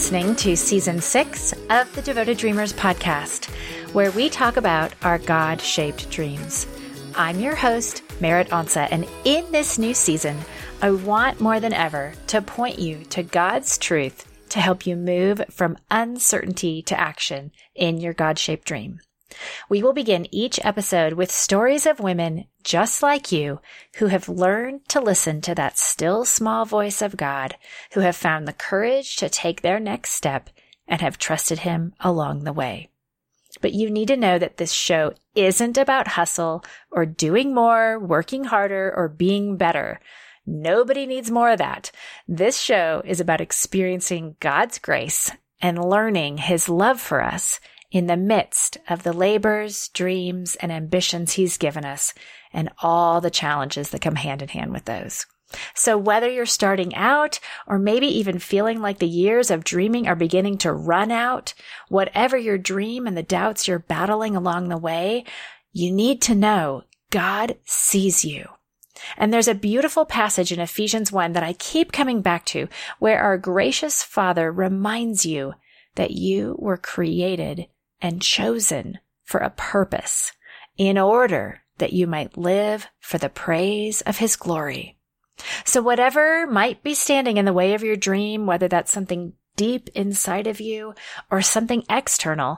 listening to Season 6 of the Devoted Dreamers podcast, where we talk about our God-shaped dreams. I'm your host, Merritt Onsa, and in this new season, I want more than ever to point you to God's truth to help you move from uncertainty to action in your God-shaped dream. We will begin each episode with stories of women just like you who have learned to listen to that still small voice of God, who have found the courage to take their next step and have trusted Him along the way. But you need to know that this show isn't about hustle or doing more, working harder, or being better. Nobody needs more of that. This show is about experiencing God's grace and learning His love for us in the midst of the labors, dreams, and ambitions He's given us and all the challenges that come hand in hand with those. So whether you're starting out or maybe even feeling like the years of dreaming are beginning to run out, whatever your dream and the doubts you're battling along the way, you need to know God sees you. And there's a beautiful passage in Ephesians 1 that I keep coming back to, where our gracious Father reminds you that you were created and chosen for a purpose in order that you might live for the praise of His glory. So whatever might be standing in the way of your dream, whether that's something deep inside of you or something external,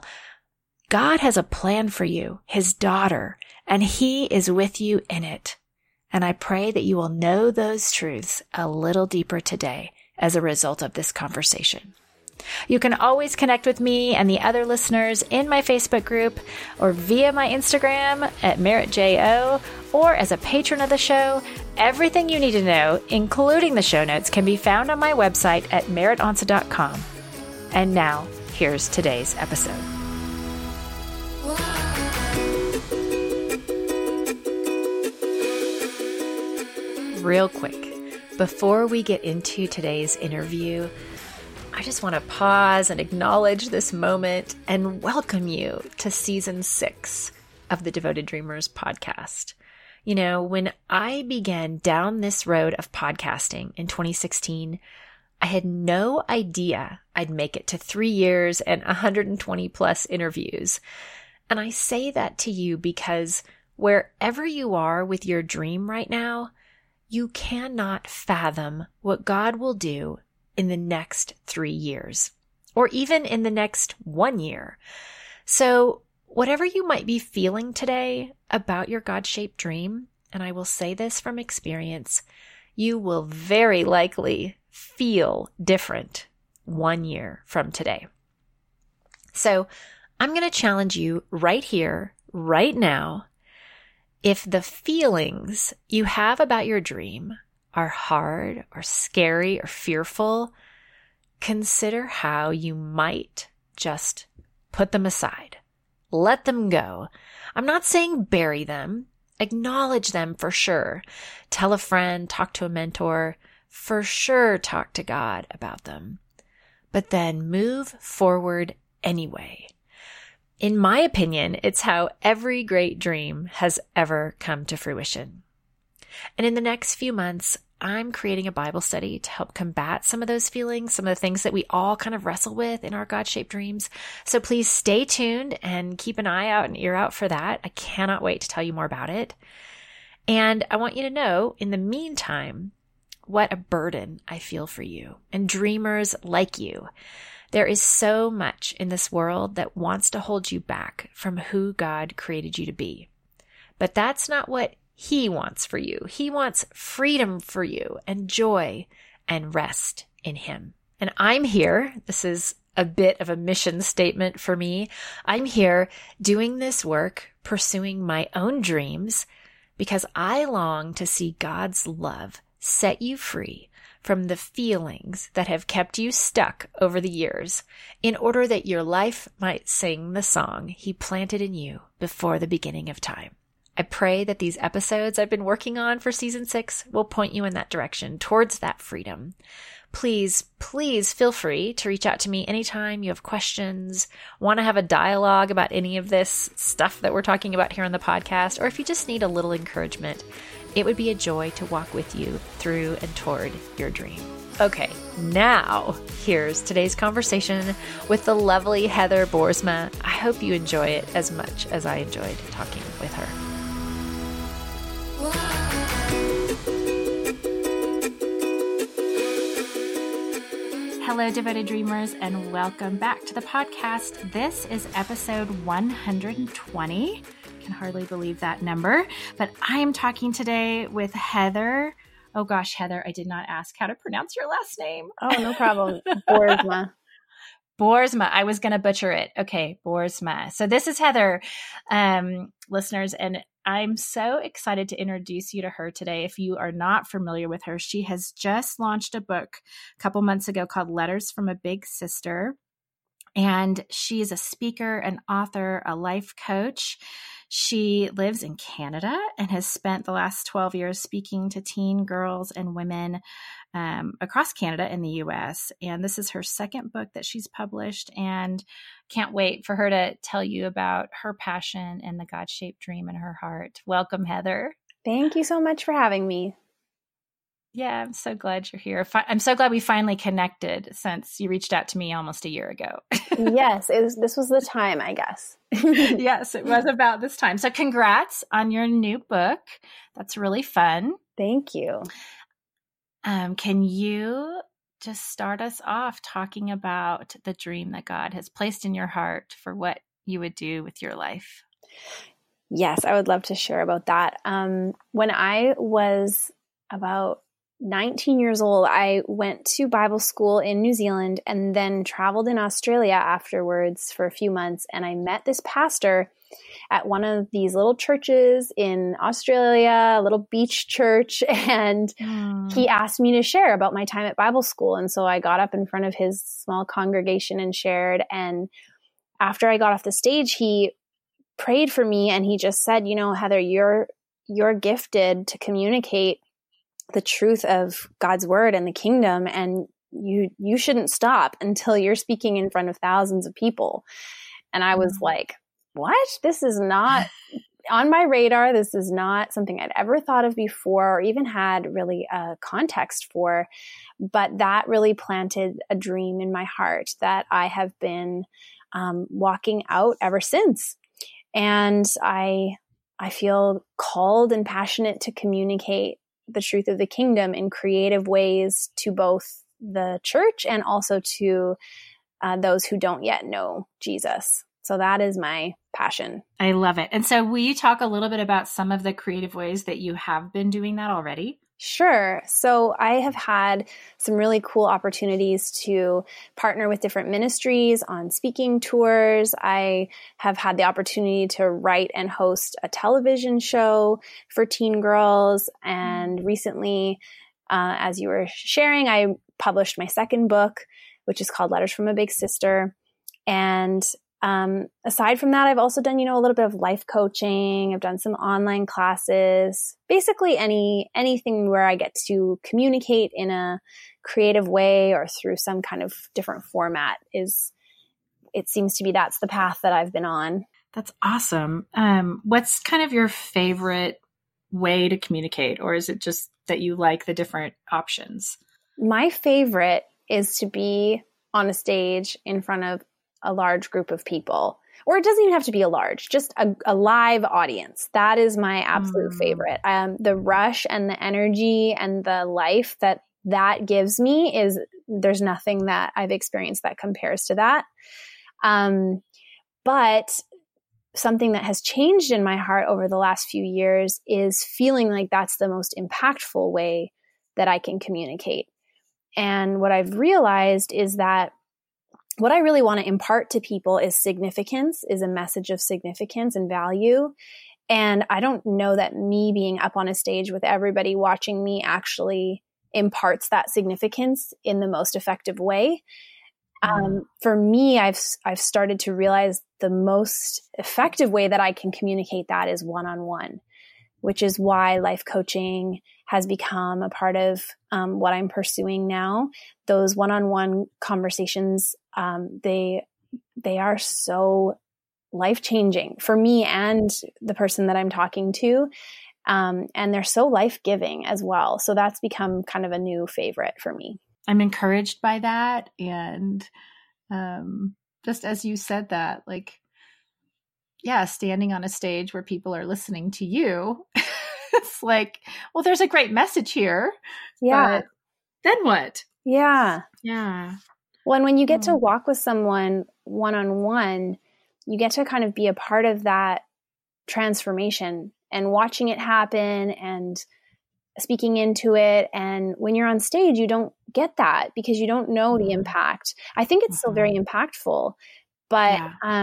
God has a plan for you, His daughter, and He is with you in it. And I pray that you will know those truths a little deeper today as a result of this conversation. You can always connect with me and the other listeners in my Facebook group or via my Instagram at MerrittJO or as a patron of the show. Everything you need to know, including the show notes, can be found on my website at merrittonsa.com. And now, here's today's episode. Real quick, before we get into today's interview, I just want to pause and acknowledge this moment and welcome you to Season 6 of the Devoted Dreamers podcast. You know, when I began down this road of podcasting in 2016, I had no idea I'd make it to 3 years and 120 plus interviews. And I say that to you because wherever you are with your dream right now, you cannot fathom what God will do in the next 3 years, or even in the next 1 year. So whatever you might be feeling today about your God-shaped dream, and I will say this from experience, you will very likely feel different 1 year from today. So I'm going to challenge you right here, right now. If the feelings you have about your dream are hard or scary or fearful, consider how you might just put them aside. Let them go. I'm not saying bury them. Acknowledge them for sure. Tell a friend, talk to a mentor, for sure talk to God about them. But then move forward anyway. In my opinion, it's how every great dream has ever come to fruition. And in the next few months, I'm creating a Bible study to help combat some of those feelings, some of the things that we all kind of wrestle with in our God-shaped dreams. So please stay tuned and keep an eye out and ear out for that. I cannot wait to tell you more about it. And I want you to know, in the meantime, what a burden I feel for you and dreamers like you. There is so much in this world that wants to hold you back from who God created you to be. But that's not what He wants for you. He wants freedom for you and joy and rest in Him. And I'm here. This is a bit of a mission statement for me. I'm here doing this work, pursuing my own dreams, because I long to see God's love set you free from the feelings that have kept you stuck over the years, in order that your life might sing the song He planted in you before the beginning of time. I pray that these episodes I've been working on for Season 6 will point you in that direction, towards that freedom. Please feel free to reach out to me anytime you have questions, want to have a dialogue about any of this stuff that we're talking about here on the podcast, or if you just need a little encouragement It would be a joy to walk with you through and toward your dream. Okay, now here's today's conversation with the lovely Heather Boersma. I hope you enjoy it as much as I enjoyed talking with her. Hello, devoted dreamers, and welcome back to the podcast. This is episode 120. I can hardly believe that number, but I am talking today with Heather. Oh gosh, Heather, I did not ask how to pronounce your last name. Oh, no problem. Boersma. Boersma. I was going to butcher it. Okay, Boersma. So this is Heather, listeners, and I'm so excited to introduce you to her today. If you are not familiar with her, she has just launched a book a couple months ago called Letters from a Big Sister. And she is a speaker, an author, a life coach. She lives in Canada and has spent the last 12 years speaking to teen girls and women across Canada and the U.S. And this is her second book that she's published, and can't wait for her to tell you about her passion and the God-shaped dream in her heart. Welcome, Heather. Thank you so much for having me. Yeah, I'm so glad you're here. I'm so glad we finally connected since you reached out to me almost a year ago. Yes, this was the time, I guess. Yes, it was about this time. So congrats on your new book. That's really fun. Thank you. Can you just start us off talking about the dream that God has placed in your heart for what you would do with your life? Yes, I would love to share about that. When I was about 19 years old, I went to Bible school in New Zealand and then traveled in Australia afterwards for a few months. And I met this pastor at one of these little churches in Australia, a little beach church. And he asked me to share about my time at Bible school. And so I got up in front of his small congregation and shared. And after I got off the stage, he prayed for me and he just said, you know, Heather, you're gifted to communicate the truth of God's word and the kingdom, and you shouldn't stop until you're speaking in front of thousands of people. And I was like, what? This is not on my radar. This is not something I'd ever thought of before or even had really a context for. But that really planted a dream in my heart that I have been walking out ever since. And I feel called and passionate to communicate the truth of the kingdom in creative ways to both the church and also to those who don't yet know Jesus. So that is my passion. I love it. And so will you talk a little bit about some of the creative ways that you have been doing that already? Sure. So I have had some really cool opportunities to partner with different ministries on speaking tours. I have had the opportunity to write and host a television show for teen girls. And recently, as you were sharing, I published my second book, which is called Letters from a Big Sister. And aside from that, I've also done, a little bit of life coaching. I've done some online classes, basically anything where I get to communicate in a creative way or through some kind of different format it seems to be that's the path that I've been on. That's awesome. What's kind of your favorite way to communicate, or is it just that you like the different options? My favorite is to be on a stage in front of a large group of people, or it doesn't even have to be a large, just a live audience. That is my absolute favorite. The rush and the energy and the life that gives me there's nothing that I've experienced that compares to that. But something that has changed in my heart over the last few years is feeling like that's the most impactful way that I can communicate. And what I've realized is that what I really want to impart to people is significance, is a message of significance and value. And I don't know that me being up on a stage with everybody watching me actually imparts that significance in the most effective way. For me, I've started to realize the most effective way that I can communicate that is one-on-one, which is why life coaching has become a part of what I'm pursuing now. Those one-on-one conversations, they are so life-changing for me and the person that I'm talking to. And they're so life-giving as well. So that's become kind of a new favorite for me. I'm encouraged by that. And just as you said that, like, yeah, standing on a stage where people are listening to you, it's like, well, there's a great message here. Yeah. But then what? Yeah. Yeah. Well, and when you get to walk with someone one-on-one, you get to kind of be a part of that transformation and watching it happen and speaking into it. And when you're on stage, you don't get that because you don't know the impact. I think it's still very impactful, but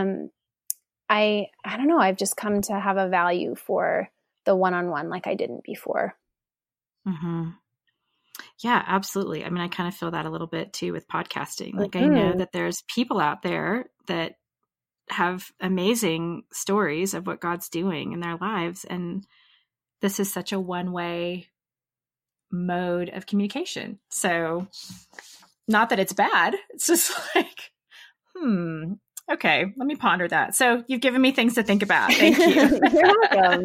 I don't know. I've just come to have a value for the one-on-one like I didn't before. Mm-hmm. Yeah, absolutely. I mean, I kind of feel that a little bit too with podcasting. Like I know that there's people out there that have amazing stories of what God's doing in their lives. And this is such a one-way mode of communication. So not that it's bad. It's just like, okay, let me ponder that. So you've given me things to think about. Thank you. You're welcome.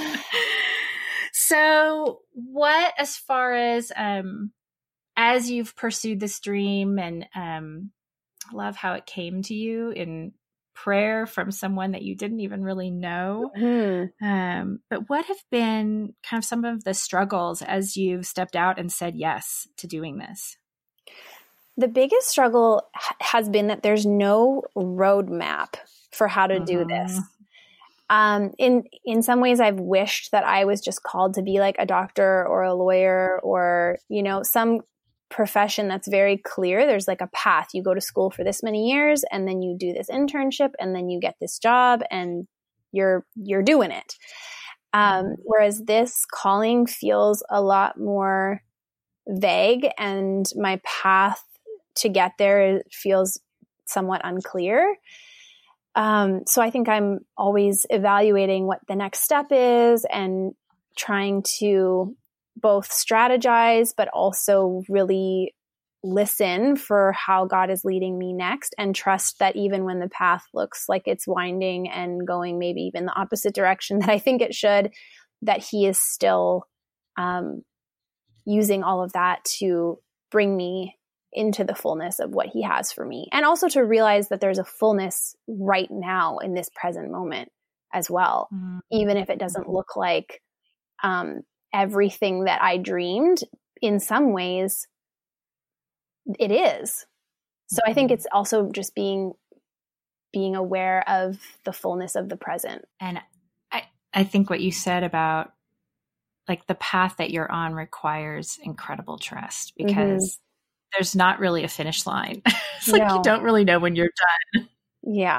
So what, as you've pursued this dream, and I love how it came to you in prayer from someone that you didn't even really know. But what have been kind of some of the struggles as you've stepped out and said yes to doing this? The biggest struggle has been that there's no roadmap for how to do this. In some ways, I've wished that I was just called to be like a doctor or a lawyer or, some profession that's very clear. There's like a path. You go to school for this many years and then you do this internship and then you get this job and you're doing it. Whereas this calling feels a lot more vague and my path to get there feels somewhat unclear. So I think I'm always evaluating what the next step is and trying to both strategize, but also really listen for how God is leading me next and trust that even when the path looks like it's winding and going maybe even the opposite direction that I think it should, that He is still using all of that to bring me into the fullness of what He has for me. And also to realize that there's a fullness right now in this present moment as well. Even if it doesn't look like everything that I dreamed, in some ways it is. So I think it's also just being aware of the fullness of the present. And I think what you said about like the path that you're on requires incredible trust because there's not really a finish line. It's like you don't really know when you're done. Yeah.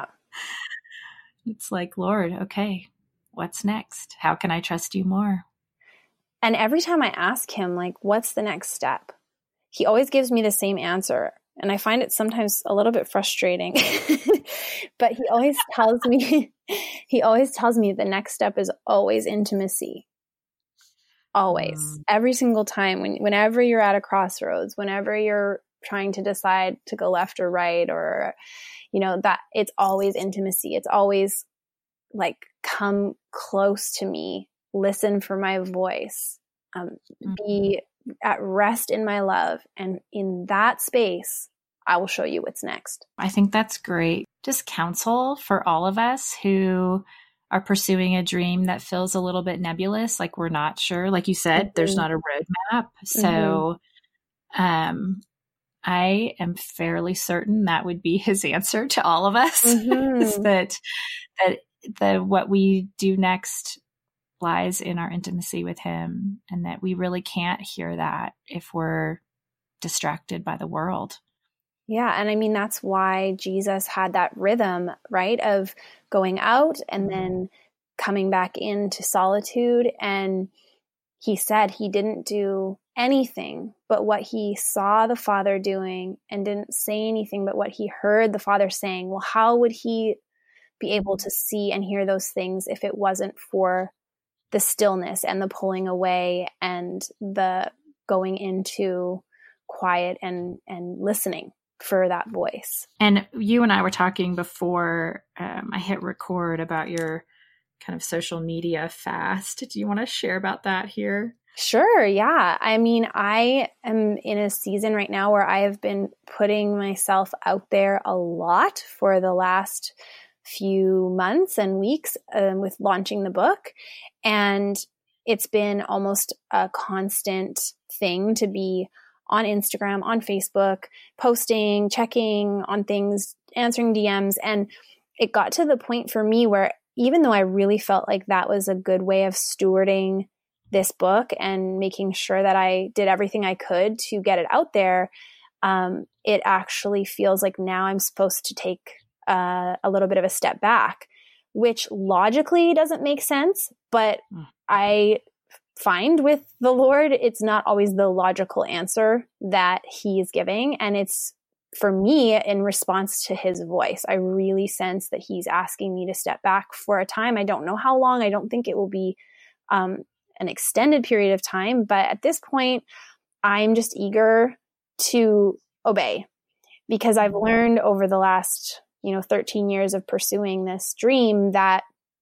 It's like, Lord, okay, what's next? How can I trust you more? And every time I ask Him, like, what's the next step? He always gives me the same answer. And I find it sometimes a little bit frustrating, but he always tells me the next step is always intimacy. Always. Every single time, whenever you're at a crossroads, whenever you're trying to decide to go left or right, or, that it's always intimacy. It's always like, come close to me, listen for my voice, be at rest in my love. And in that space, I will show you what's next. I think that's great. Just counsel for all of us who are pursuing a dream that feels a little bit nebulous, like we're not sure. Like you said, there's not a roadmap. So I am fairly certain that would be His answer to all of us, is that what we do next lies in our intimacy with Him, and that we really can't hear that if we're distracted by the world. Yeah. And I mean, that's why Jesus had that rhythm, right, of going out and then coming back into solitude. And He said He didn't do anything but what He saw the Father doing, and didn't say anything but what He heard the Father saying. Well, how would He be able to see and hear those things if it wasn't for the stillness and the pulling away and the going into quiet and listening for that voice? And you and I were talking before I hit record about your kind of social media fast. Do you want to share about that here? Sure. Yeah. I mean, I am in a season right now where I have been putting myself out there a lot for the last few months and weeks with launching the book. And it's been almost a constant thing to be on Instagram, on Facebook, posting, checking on things, answering DMs. And it got to the point for me where even though I really felt like that was a good way of stewarding this book and making sure that I did everything I could to get it out there, it actually feels like now I'm supposed to take a little bit of a step back, which logically doesn't make sense. But I find with the Lord, it's not always the logical answer that he is giving. And it's, for me, in response to his voice. I really sense that he's asking me to step back for a time. I don't know how long. I don't think it will be an extended period of time. But at this point, I'm just eager to obey, because I've learned over the last 13 years of pursuing this dream that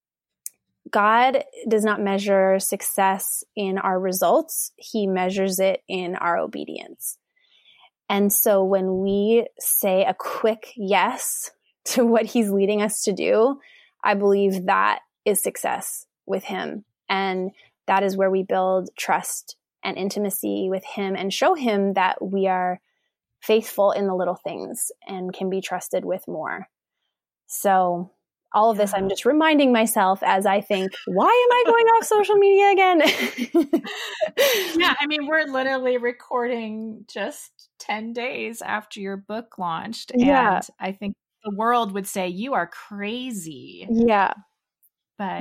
God does not measure success in our results. He measures it in our obedience. And so when we say a quick yes to what he's leading us to do, I believe that is success with him. And that is where we build trust and intimacy with him and show him that we are faithful in the little things and can be trusted with more. So all of this, I'm just reminding myself as I think, why am I going off social media again? Yeah, I mean, we're literally recording just 10 days after your book launched. Yeah. And I think the world would say you are crazy. Yeah. But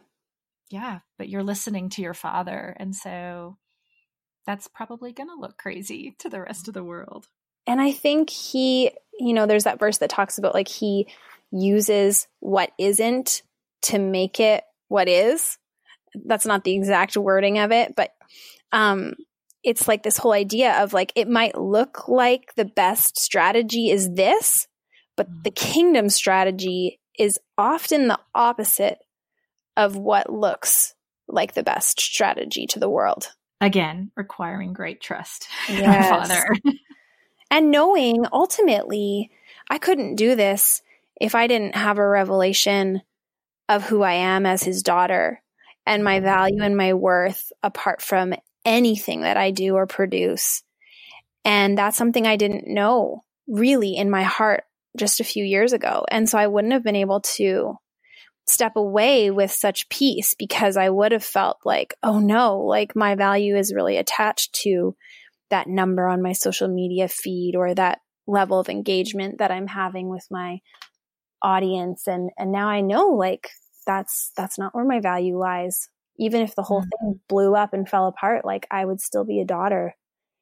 but you're listening to your Father. And so that's probably going to look crazy to the rest of the world. And I think he, there's that verse that talks about like he uses what isn't to make it what is. That's not the exact wording of it, but it's like this whole idea of like, it might look like the best strategy is this, but the kingdom strategy is often the opposite of what looks like the best strategy to the world. Again, requiring great trust in Yes. our Father. And knowing ultimately I couldn't do this if I didn't have a revelation of who I am as his daughter and my value and my worth apart from anything that I do or produce. And that's something I didn't know really in my heart just a few years ago. And so I wouldn't have been able to step away with such peace, because I would have felt like, oh no, like my value is really attached to that number on my social media feed or that level of engagement that I'm having with my audience. And now I know like that's not where my value lies. Even if the whole thing blew up and fell apart, like I would still be a daughter.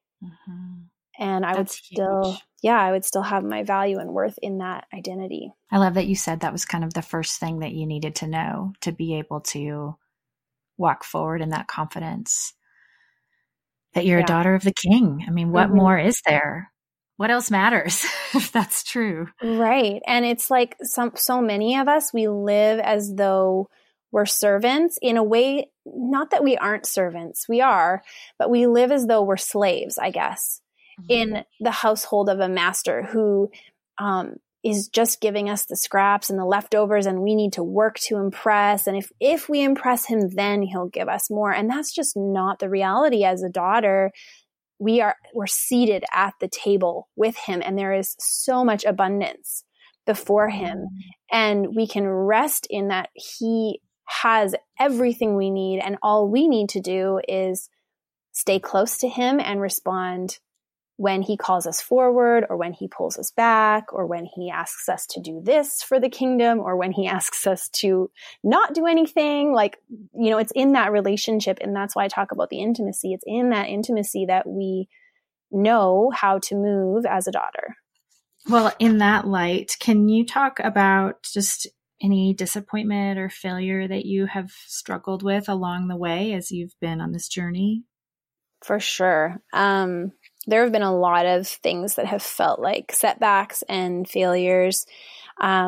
And I would still have my value and worth in that identity. I love that you said that was kind of the first thing that you needed to know to be able to walk forward in that confidence that you're a daughter of the King. I mean, what more is there? What else matters if that's true? Right. And it's like so many of us, we live as though we're servants in a way, not that we aren't servants, we are, but we live as though we're slaves, I guess, in the household of a master who is just giving us the scraps and the leftovers, and we need to work to impress. And if we impress him, then he'll give us more. And that's just not the reality. As a daughter, we're seated at the table with him, and there is so much abundance before him. And we can rest in that he has everything we need, and all we need to do is stay close to him and respond when he calls us forward, or when he pulls us back, or when he asks us to do this for the kingdom, or when he asks us to not do anything. Like, it's in that relationship. And that's why I talk about the intimacy. It's in that intimacy that we know how to move as a daughter. Well, in that light, can you talk about just any disappointment or failure that you have struggled with along the way as you've been on this journey? For sure. There have been a lot of things that have felt like setbacks and failures.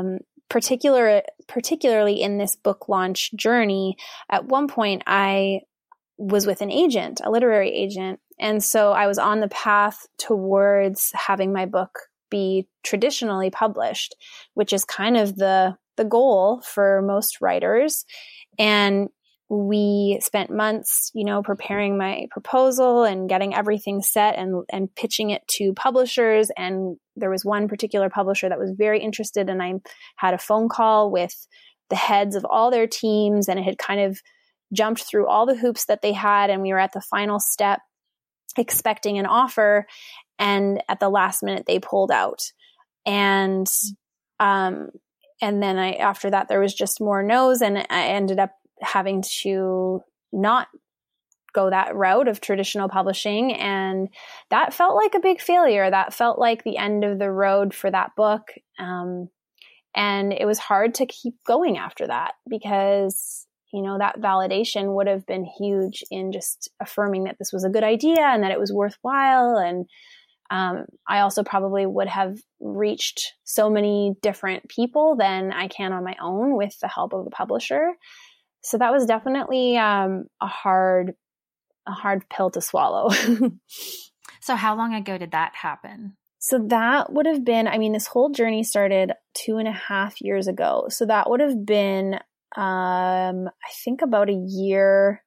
particularly in this book launch journey, at one point I was with an agent, a literary agent. And so I was on the path towards having my book be traditionally published, which is kind of the goal for most writers. And we spent months, preparing my proposal and getting everything set and pitching it to publishers. And there was one particular publisher that was very interested, and I had a phone call with the heads of all their teams, and it had kind of jumped through all the hoops that they had. And we were at the final step expecting an offer. And at the last minute, they pulled out. And then after that, there was just more no's, and I ended up having to not go that route of traditional publishing. And that felt like a big failure. That felt like the end of the road for that book. And it was hard to keep going after that because, that validation would have been huge in just affirming that this was a good idea and that it was worthwhile. And I also probably would have reached so many different people than I can on my own with the help of a publisher. So that was definitely a hard pill to swallow. So how long ago did that happen? So that would have been, this whole journey started 2.5 years ago. So that would have been, I think about a year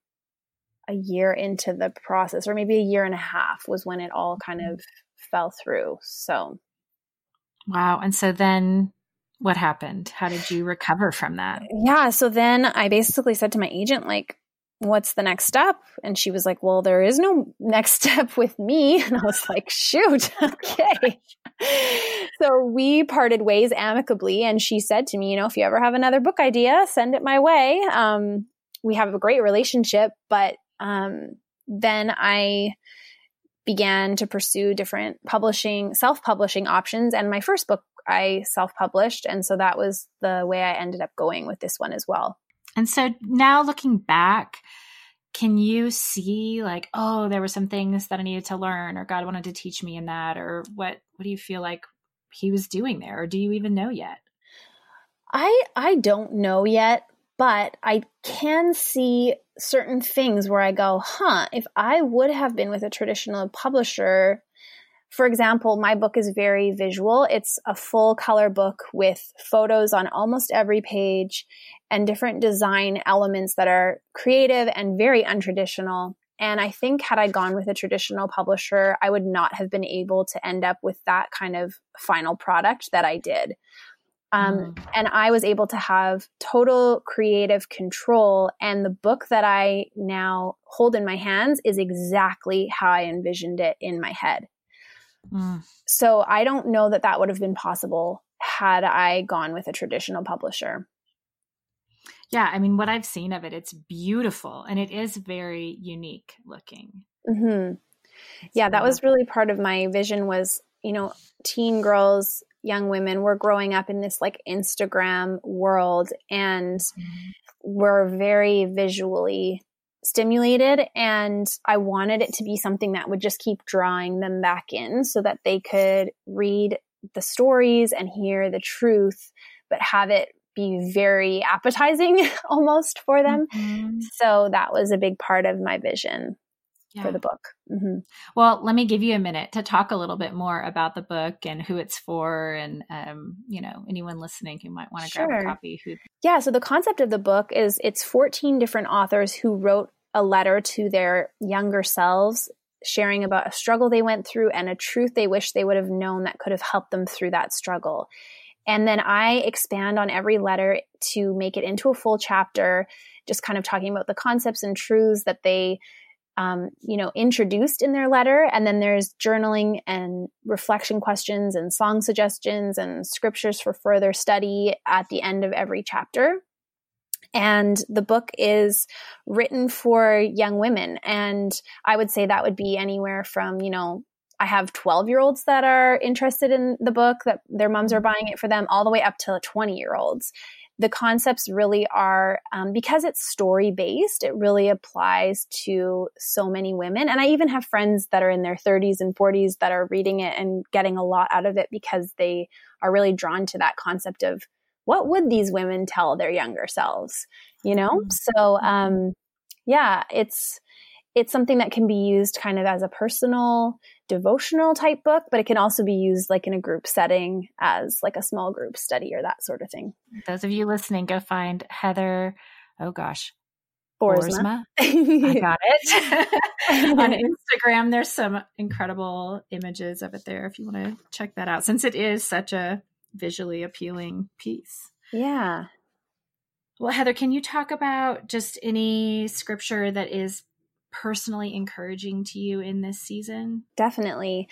into the process, or maybe 1.5 years was when it all kind of fell through. So. Wow. And so then what happened? How did you recover from that? Yeah. So then I basically said to my agent, what's the next step? And she was like, well, there is no next step with me. And I was like, shoot. Okay. So we parted ways amicably. And she said to me, if you ever have another book idea, send it my way. We have a great relationship, but then I began to pursue different self-publishing options. And my first book I self-published. And so that was the way I ended up going with this one as well. And so now looking back, can you see there were some things that I needed to learn, or God wanted to teach me in that, or what do you feel like he was doing there? Or do you even know yet? I don't know yet, but I can see certain things where I go, if I would have been with a traditional publisher. For example, my book is very visual. It's a full color book with photos on almost every page and different design elements that are creative and very untraditional. And I think had I gone with a traditional publisher, I would not have been able to end up with that kind of final product that I did. And I was able to have total creative control. And the book that I now hold in my hands is exactly how I envisioned it in my head. So I don't know that would have been possible had I gone with a traditional publisher. Yeah. What I've seen of it, it's beautiful and it is very unique looking. Mm-hmm. Yeah. That was really part of my vision was, teen girls, young women were growing up in this Instagram world, and we're very visually stimulated, and I wanted it to be something that would just keep drawing them back in so that they could read the stories and hear the truth, but have it be very appetizing almost for them. Mm-hmm. So that was a big part of my vision for the book. Mm-hmm. Well, let me give you a minute to talk a little bit more about the book and who it's for, and anyone listening who might want to grab a copy. Yeah, so the concept of the book is it's 14 different authors who wrote a letter to their younger selves, sharing about a struggle they went through and a truth they wish they would have known that could have helped them through that struggle. And then I expand on every letter to make it into a full chapter, just kind of talking about the concepts and truths that they introduced in their letter. And then there's journaling and reflection questions and song suggestions and scriptures for further study at the end of every chapter. And the book is written for young women. And I would say that would be anywhere from, I have 12-year-olds that are interested in the book, that their moms are buying it for them, all the way up to 20-year-olds. The concepts really are, because it's story-based, it really applies to so many women. And I even have friends that are in their 30s and 40s that are reading it and getting a lot out of it because they are really drawn to that concept of what would these women tell their younger selves? You know? So, yeah, it's something that can be used kind of as a personal devotional type book, but it can also be used like in a group setting as like a small group study or that sort of thing. Those of you listening, go find Heather, Boersma. I got it. On Instagram, there's some incredible images of it there if you want to check that out, since it is such a visually appealing piece. Yeah. Well, Heather, can you talk about just any scripture that is personally encouraging to you in this season? Definitely.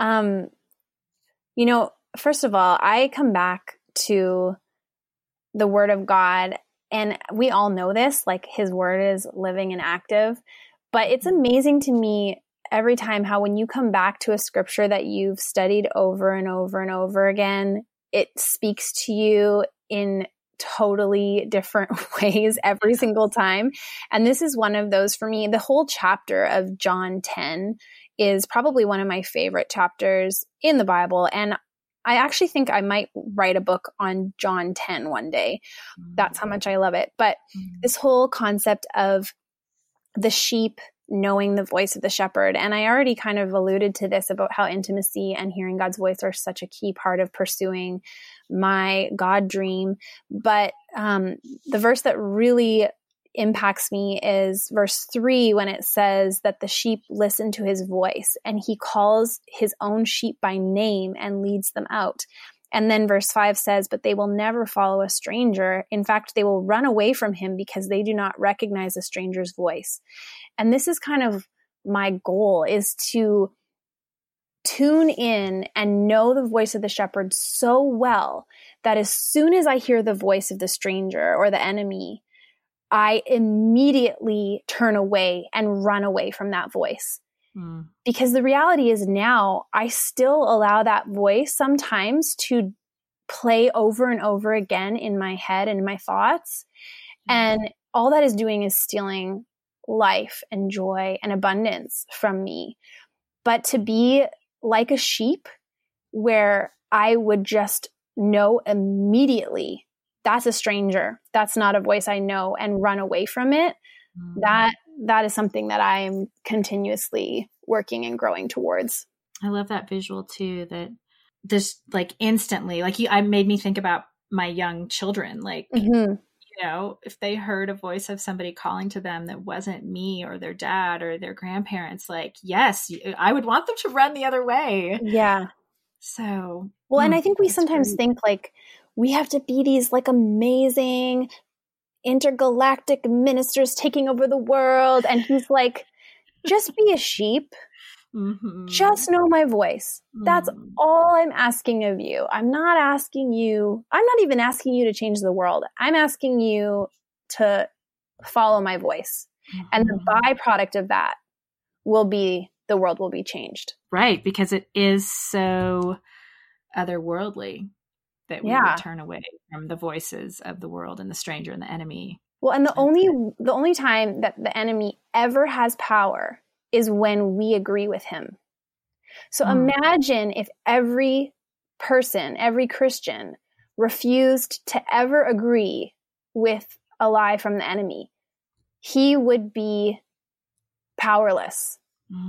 First of all, I come back to the Word of God, and we all know this, like His Word is living and active, but it's amazing to me every time how when you come back to a scripture that you've studied over and over and over again, it speaks to you in totally different ways every single time. And this is one of those for me. The whole chapter of John 10 is probably one of my favorite chapters in the Bible. And I actually think I might write a book on John 10 one day. That's how much I love it. But this whole concept of the sheep knowing the voice of the shepherd. And I already kind of alluded to this about how intimacy and hearing God's voice are such a key part of pursuing my God dream. But the verse that really impacts me is verse 3, when it says that the sheep listen to His voice and He calls His own sheep by name and leads them out. And then verse 5 says, but they will never follow a stranger. In fact, they will run away from him because they do not recognize a stranger's voice. And this is kind of my goal, is to tune in and know the voice of the shepherd so well that as soon as I hear the voice of the stranger or the enemy, I immediately turn away and run away from that voice. Because the reality is now I still allow that voice sometimes to play over and over again in my head and in my thoughts. And all that is doing is stealing life and joy and abundance from me. But to be like a sheep where I would just know immediately, that's a stranger, that's not a voice I know, and run away from it, that is something that I am continuously working and growing towards. I love that visual too, that this like instantly, like I made me think about my young children, like, you know, if they heard a voice of somebody calling to them that wasn't me or their dad or their grandparents, like, yes, I would want them to run the other way. Yeah. So, well, and I think we sometimes think like we have to be these like amazing intergalactic ministers taking over the world. And He's like, just be a sheep. Just know my voice. That's all I'm asking of you. I'm not even asking you to change the world. I'm asking you to follow my voice. And the byproduct of that will be the world will be changed. Right. Because it is so otherworldly that we would turn away from the voices of the world and the stranger and the enemy. Well, and the only time that the enemy ever has power is when we agree with him. So imagine if every person, every Christian refused to ever agree with a lie from the enemy. He would be powerless.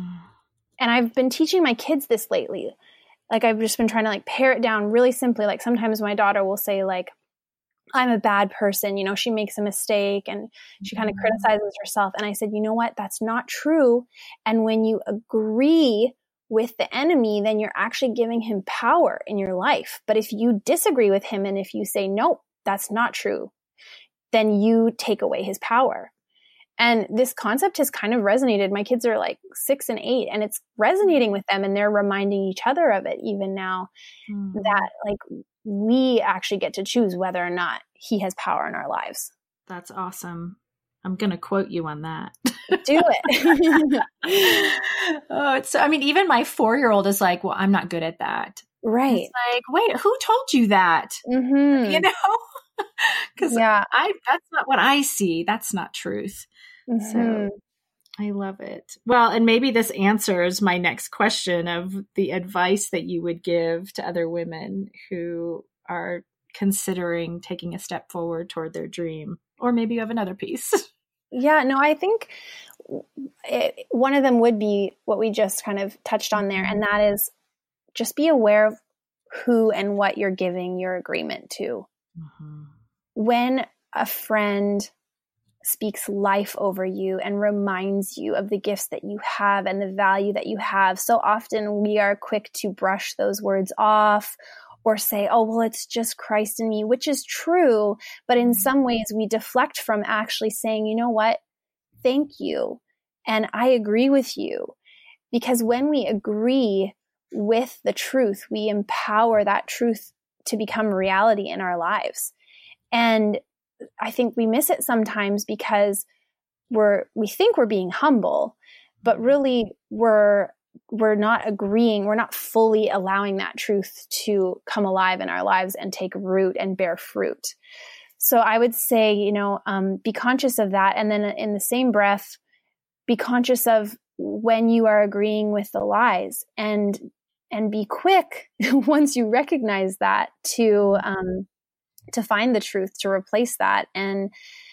And I've been teaching my kids this lately. Like I've just been trying to like pare it down really simply. Like sometimes my daughter will say like, I'm a bad person. You know, she makes a mistake and she kind of criticizes herself. And I said, you know what? That's not true. And when you agree with the enemy, then you're actually giving him power in your life. But if you disagree with him and if you say, nope, that's not true, then you take away his power. And this concept has kind of resonated. My kids are like 6 and 8 and it's resonating with them and they're reminding each other of it even now that like we actually get to choose whether or not he has power in our lives. That's awesome. I'm going to quote you on that. Do it. I mean, even my 4-year-old is like, well, I'm not good at that. Right. It's like, wait, who told you that? You know? Because that's not what I see. That's not truth. So I love it. Well, and maybe this answers my next question of the advice that you would give to other women who are considering taking a step forward toward their dream. Or maybe you have another piece. Yeah, no, I think one of them would be what we just kind of touched on there, and that is just be aware of who and what you're giving your agreement to. Mm-hmm. When a friend speaks life over you and reminds you of the gifts that you have and the value that you have, so often we are quick to brush those words off or say, oh, well, it's just Christ in me, which is true. But in some ways we deflect from actually saying, you know what? Thank you. And I agree with you. Because when we agree with the truth, we empower that truth to become reality in our lives. And I think we miss it sometimes because we think we're being humble, but really we're not agreeing. We're not fully allowing that truth to come alive in our lives and take root and bear fruit. So I would say, be conscious of that. And then in the same breath, be conscious of when you are agreeing with the lies and be quick once you recognize that to find the truth, to replace that. And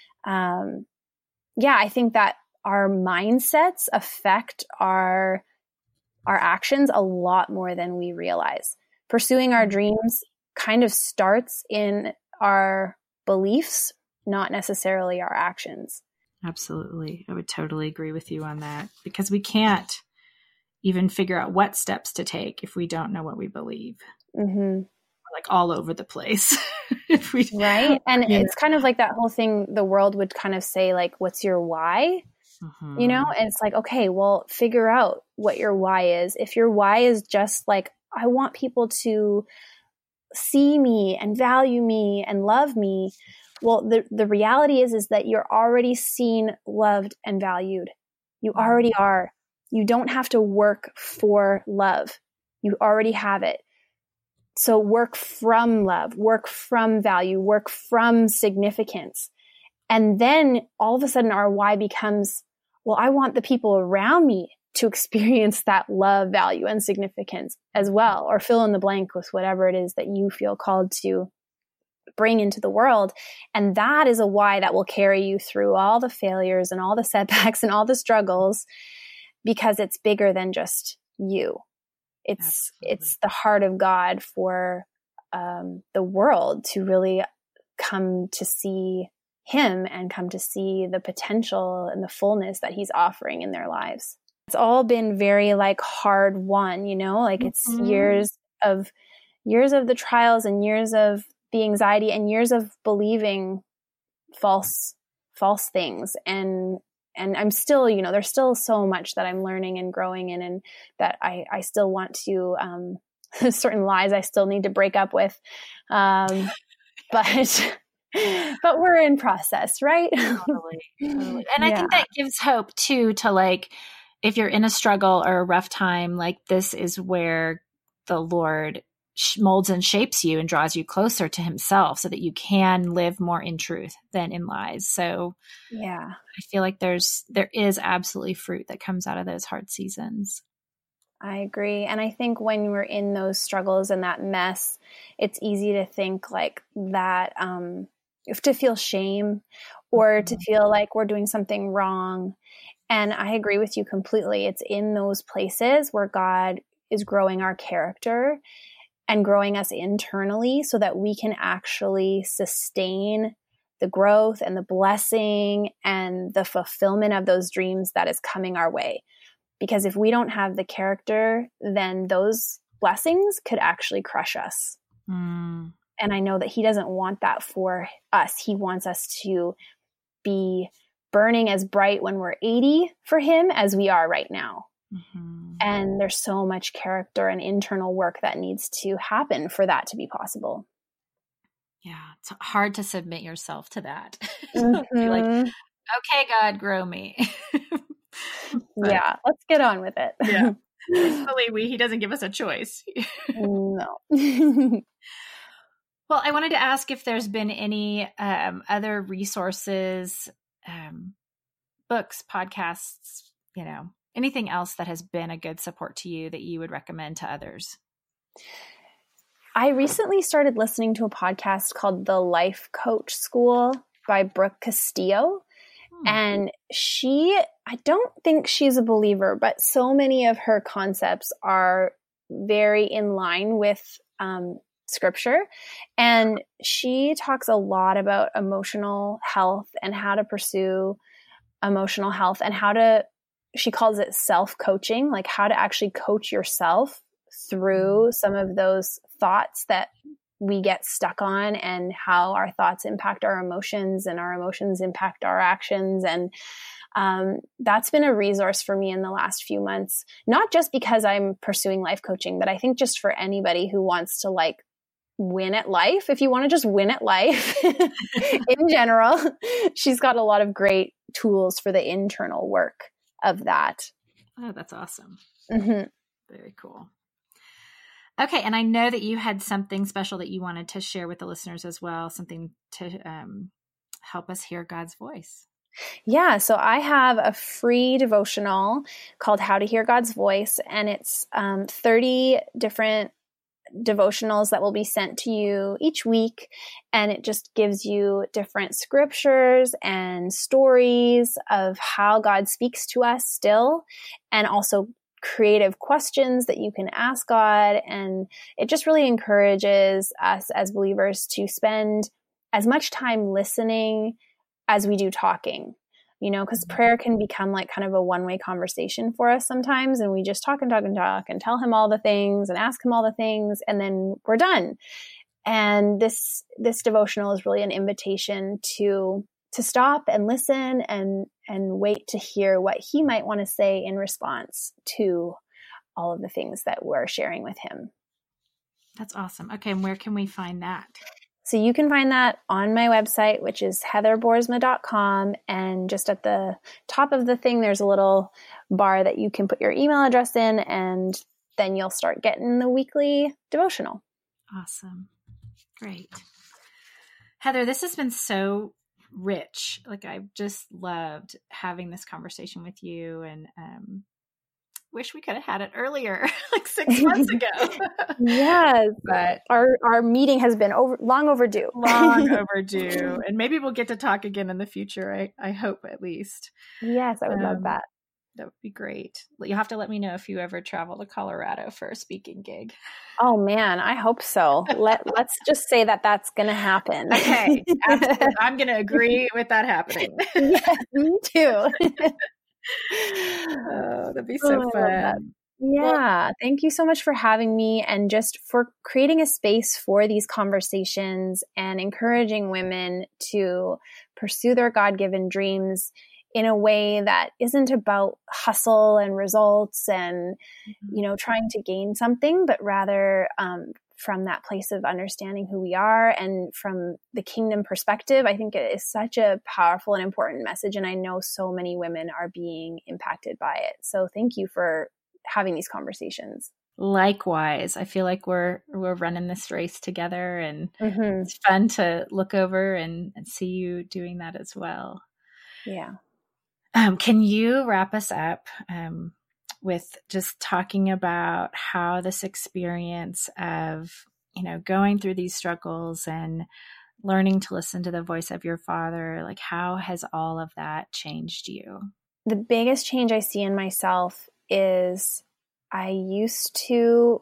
I think that our mindsets affect our actions a lot more than we realize. Pursuing our dreams kind of starts in our beliefs, not necessarily our actions. Absolutely. I would totally agree with you on that, because we can't even figure out what steps to take if we don't know what we believe. Mm-hmm. We're like all over the place. Right. And it's kind of like that whole thing, the world would kind of say, like, what's your why? Mm-hmm. And it's like, okay, well, figure out what your why is. If your why is just like, I want people to see me and value me and love me. Well, the reality is that you're already seen, loved, and valued. You already are. You don't have to work for love. You already have it. So work from love, work from value, work from significance. And then all of a sudden our why becomes, well, I want the people around me to experience that love, value, and significance as well, or fill in the blank with whatever it is that you feel called to bring into the world. And that is a why that will carry you through all the failures and all the setbacks and all the struggles, because it's bigger than just you. It's the heart of God for the world to really come to see him and come to see the potential and the fullness that he's offering in their lives. It's all been very hard won, it's years of the trials and years of the anxiety and years of believing false things. And I'm still, there's still so much that I'm learning and growing in, and that I still want to, certain lies I still need to break up with. But we're in process, right? Totally. And I think that gives hope too, to if you're in a struggle or a rough time, this is where the Lord molds and shapes you and draws you closer to himself so that you can live more in truth than in lies. So I feel like there is absolutely fruit that comes out of those hard seasons. I agree. And I think when we're in those struggles and that mess, it's easy to think that, to feel shame or to feel like we're doing something wrong. And I agree with you completely. It's in those places where God is growing our character and growing us internally so that we can actually sustain the growth and the blessing and the fulfillment of those dreams that is coming our way. Because if we don't have the character, then those blessings could actually crush us. Mm. And I know that he doesn't want that for us. He wants us to be burning as bright when we're 80 for him as we are right now. Mm-hmm. And there's so much character and internal work that needs to happen for that to be possible. Yeah, it's hard to submit yourself to that. Mm-hmm. Be like, okay, God, grow me. Yeah, let's get on with it. Yeah. Hopefully he doesn't give us a choice. No. Well, I wanted to ask if there's been any other resources, books, podcasts, anything else that has been a good support to you that you would recommend to others. I recently started listening to a podcast called The Life Coach School by Brooke Castillo. And I don't think she's a believer, but so many of her concepts are very in line with scripture. And she talks a lot about emotional health and how to pursue emotional health and she calls it self-coaching, like how to actually coach yourself through some of those thoughts that we get stuck on, and how our thoughts impact our emotions and our emotions impact our actions. And that's been a resource for me in the last few months, not just because I'm pursuing life coaching, but I think just for anybody who wants to like win at life. If you want to just win at life in general, she's got a lot of great tools for the internal work of that. Oh, that's awesome. Mm-hmm. Very cool. Okay. And I know that you had something special that you wanted to share with the listeners as well, something to help us hear God's voice. Yeah. So I have a free devotional called How to Hear God's Voice, and it's 30 different devotionals that will be sent to you each week. And it just gives you different scriptures and stories of how God speaks to us still, and also creative questions that you can ask God. And it just really encourages us as believers to spend as much time listening as we do talking, because prayer can become like kind of a one-way conversation for us sometimes. And we just talk and talk and talk and tell him all the things and ask him all the things, and then we're done. And this devotional is really an invitation to stop and listen and wait to hear what he might want to say in response to all of the things that we're sharing with him. That's awesome. Okay. And where can we find that? So you can find that on my website, which is heatherboersma.com. And just at the top of the thing, there's a little bar that you can put your email address in, and then you'll start getting the weekly devotional. Awesome. Great. Heather, this has been so rich. Like, I've just loved having this conversation with you, and wish we could have had it earlier, like 6 months ago. Yes, but our meeting has been long overdue. Long overdue. And maybe we'll get to talk again in the future. I hope, at least. Yes, I would love that. That would be great. You'll have to let me know if you ever travel to Colorado for a speaking gig. Oh man, I hope so. Let's just say that that's going to happen. Okay. I'm going to agree with that happening. Yes, me too. Oh, that'd be so fun. Yeah. Thank you so much for having me, and just for creating a space for these conversations and encouraging women to pursue their God-given dreams in a way that isn't about hustle and results and, trying to gain something, but rather from that place of understanding who we are and from the kingdom perspective. I think it is such a powerful and important message. And I know so many women are being impacted by it. So thank you for having these conversations. Likewise. I feel like we're running this race together, and it's fun to look over and see you doing that as well. Yeah. Can you wrap us up with just talking about how this experience of, going through these struggles and learning to listen to the voice of your Father, like how has all of that changed you? The biggest change I see in myself is I used to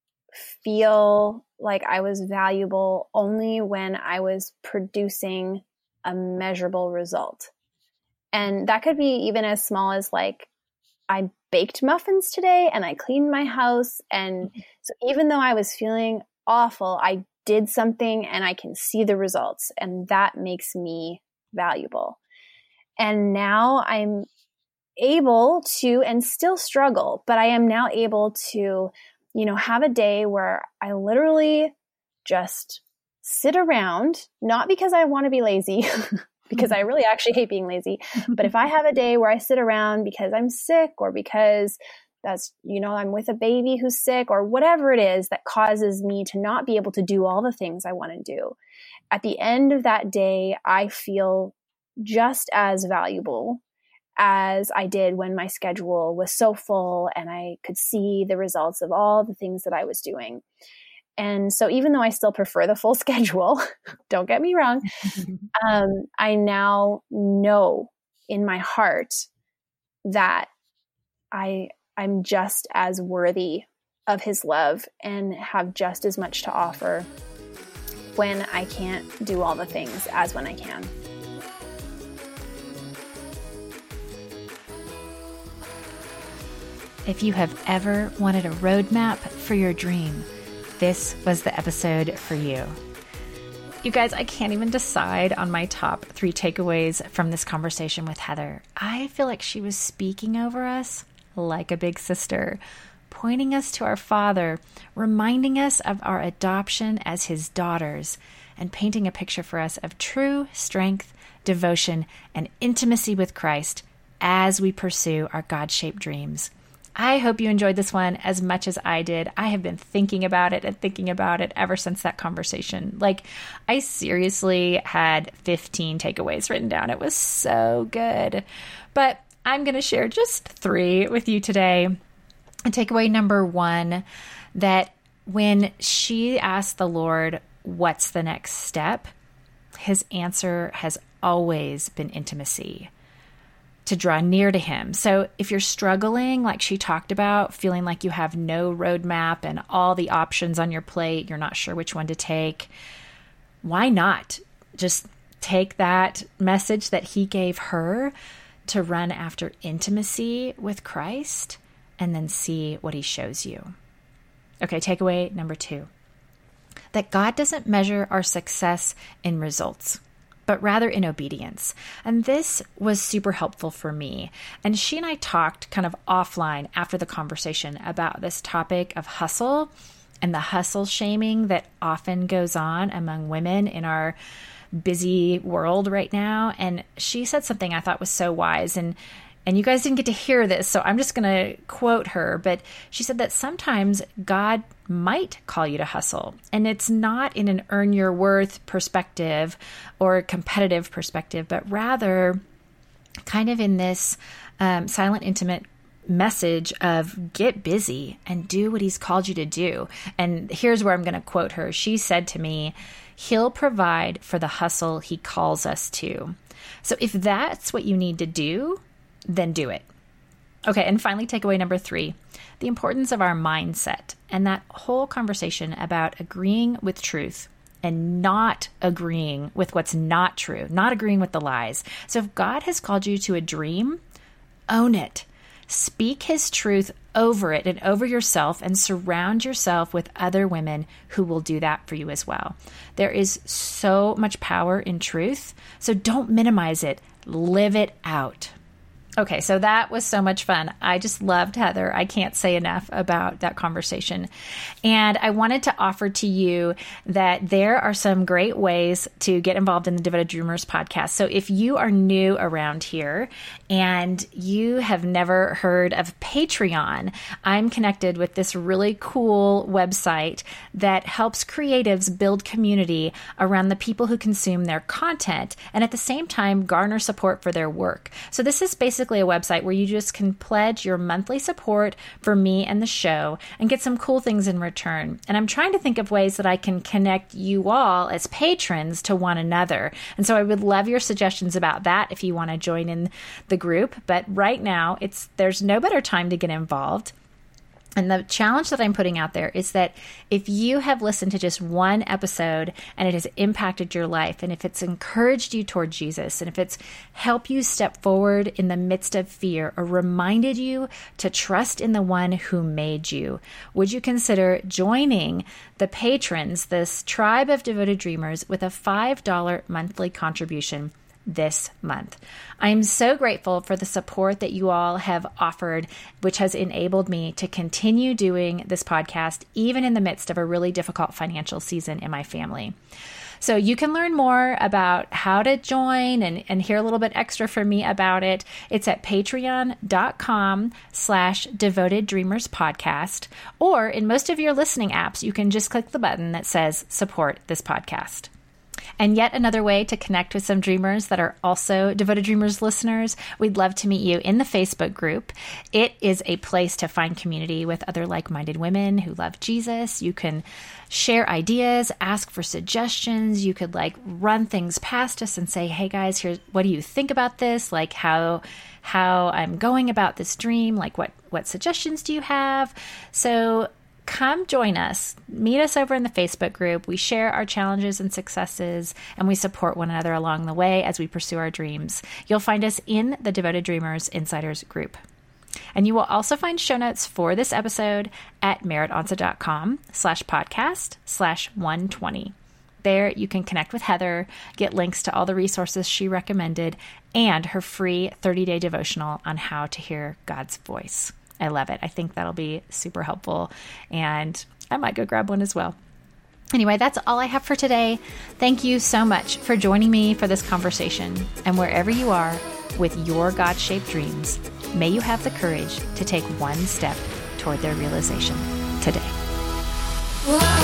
feel like I was valuable only when I was producing a measurable result. And that could be even as small as like, I baked muffins today and I cleaned my house. And so even though I was feeling awful, I did something and I can see the results, and that makes me valuable. And now I'm able to, and still struggle, but I am now able to, have a day where I literally just sit around, not because I want to be lazy, because I really actually hate being lazy. But if I have a day where I sit around because I'm sick, or because I'm with a baby who's sick, or whatever it is that causes me to not be able to do all the things I want to do, at the end of that day, I feel just as valuable as I did when my schedule was so full and I could see the results of all the things that I was doing. And so even though I still prefer the full schedule, don't get me wrong, I now know in my heart that I'm just as worthy of his love and have just as much to offer when I can't do all the things as when I can. If you have ever wanted a roadmap for your dream, this was the episode for you. You guys, I can't even decide on my top 3 takeaways from this conversation with Heather. I feel like she was speaking over us like a big sister, pointing us to our Father, reminding us of our adoption as his daughters, and painting a picture for us of true strength, devotion, and intimacy with Christ as we pursue our God-shaped dreams. I hope you enjoyed this one as much as I did. I have been thinking about it ever since that conversation. Like, I seriously had 15 takeaways written down. It was so good. But I'm going to share just 3 with you today. And takeaway number 1, that when she asked the Lord, what's the next step? His answer has always been intimacy, to draw near to him. So if you're struggling, like she talked about, feeling like you have no roadmap and all the options on your plate, you're not sure which one to take, why not just take that message that he gave her to run after intimacy with Christ and then see what he shows you. Okay, takeaway number 2, that God doesn't measure our success in results, but rather in obedience. And this was super helpful for me. And she and I talked kind of offline after the conversation about this topic of hustle and the hustle shaming that often goes on among women in our busy world right now. And she said something I thought was so wise. And you guys didn't get to hear this, so I'm just going to quote her. But she said that sometimes God might call you to hustle, and it's not in an earn your worth perspective or competitive perspective, but rather kind of in this silent, intimate message of get busy and do what he's called you to do. And here's where I'm going to quote her. She said to me, he'll provide for the hustle he calls us to. So if that's what you need to do, then do it. Okay, and finally, takeaway number 3, the importance of our mindset and that whole conversation about agreeing with truth and not agreeing with what's not true, not agreeing with the lies. So if God has called you to a dream, own it. Speak his truth over it and over yourself, and surround yourself with other women who will do that for you as well. There is so much power in truth, so don't minimize it. Live it out. Okay, so that was so much fun. I just loved Heather. I can't say enough about that conversation. And I wanted to offer to you that there are some great ways to get involved in the Devoted Dreamers podcast. So if you are new around here and you have never heard of Patreon, I'm connected with this really cool website that helps creatives build community around the people who consume their content and at the same time garner support for their work. So this is basically a website where you just can pledge your monthly support for me and the show and get some cool things in return. And I'm trying to think of ways that I can connect you all as patrons to one another. And so I would love your suggestions about that if you want to join in the group. But right now, there's no better time to get involved. And the challenge that I'm putting out there is that if you have listened to just one episode and it has impacted your life, and if it's encouraged you toward Jesus, and if it's helped you step forward in the midst of fear or reminded you to trust in the one who made you, would you consider joining the patrons, this tribe of devoted dreamers, with a $5 monthly contribution this month? I'm so grateful for the support that you all have offered, which has enabled me to continue doing this podcast, even in the midst of a really difficult financial season in my family. So you can learn more about how to join and hear a little bit extra from me about it. It's at patreon.com/Devoted Dreamers Podcast, or in most of your listening apps, you can just click the button that says support this podcast. And yet another way to connect with some dreamers that are also Devoted Dreamers listeners, we'd love to meet you in the Facebook group. It is a place to find community with other like-minded women who love Jesus. You can share ideas, ask for suggestions. You could run things past us and say, hey guys, here's, what do you think about this? How I'm going about this dream, what suggestions do you have? So come join us. Meet us over in the Facebook group. We share our challenges and successes, and we support one another along the way as we pursue our dreams. You'll find us in the Devoted Dreamers Insiders group. And you will also find show notes for this episode at meritonsa.com/podcast/120. There you can connect with Heather, get links to all the resources she recommended, and her free 30-day devotional on how to hear God's voice. I love it. I think that'll be super helpful, and I might go grab one as well. Anyway, that's all I have for today. Thank you so much for joining me for this conversation. And wherever you are with your God-shaped dreams, may you have the courage to take one step toward their realization today. Whoa.